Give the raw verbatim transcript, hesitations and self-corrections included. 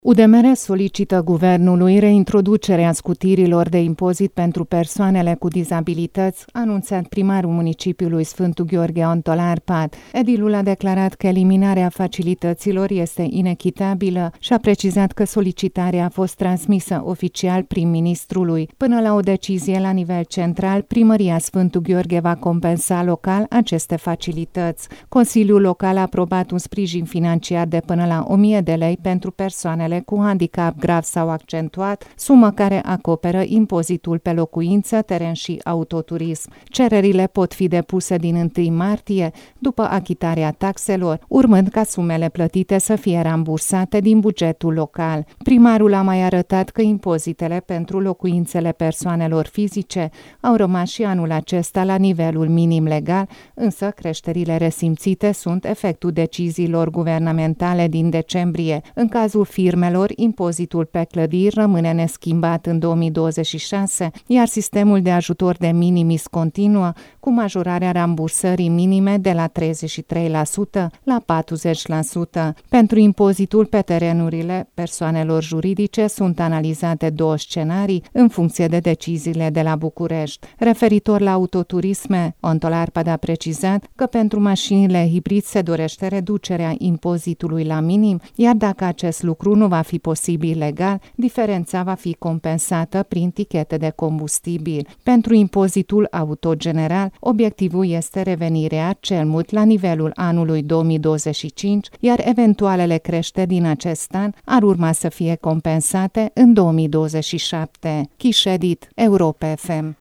U D M R solicită guvernului reintroducerea scutirilor de impozit pentru persoanele cu dizabilități, anunțat primarul municipiului Sfântul Gheorghe Ontol Arpad. Edilul a declarat că eliminarea facilităților este inechitabilă și a precizat că solicitarea a fost transmisă oficial prim-ministrului. Până la o decizie la nivel central, primăria Sfântul Gheorghe va compensa local aceste facilități. Consiliul local a aprobat un sprijin financiar de până la o mie de lei pentru persoanele cu handicap grav sau accentuat, sumă care acoperă impozitul pe locuință, teren și autoturism. Cererile pot fi depuse din întâi martie, după achitarea taxelor, urmând ca sumele plătite să fie rambursate din bugetul local. Primarul a mai arătat că impozitele pentru locuințele persoanelor fizice au rămas și anul acesta la nivelul minim legal, însă creșterile resimțite sunt efectul deciziilor guvernamentale din decembrie. În cazul firmelor, impozitul pe clădiri rămâne neschimbat în două mii douăzeci și șase, iar sistemul de ajutor de minimis continuă cu majorarea rambursării minime de la treizeci și trei la sută la patruzeci la sută. Pentru impozitul pe terenurile persoanelor juridice sunt analizate două scenarii în funcție de deciziile de la București. Referitor la autoturisme, Ontol Arpad a precizat că pentru mașinile hibrid se dorește reducerea impozitului la minim, iar dacă acest lucru nu va fi posibil legal, diferența va fi compensată prin tichete de combustibil. Pentru impozitul auto general, obiectivul este revenirea cel mult la nivelul anului două mii douăzeci și cinci, iar eventualele creșteri din acest an ar urma să fie compensate în două mii douăzeci și șapte. Chiședit, Europa F M.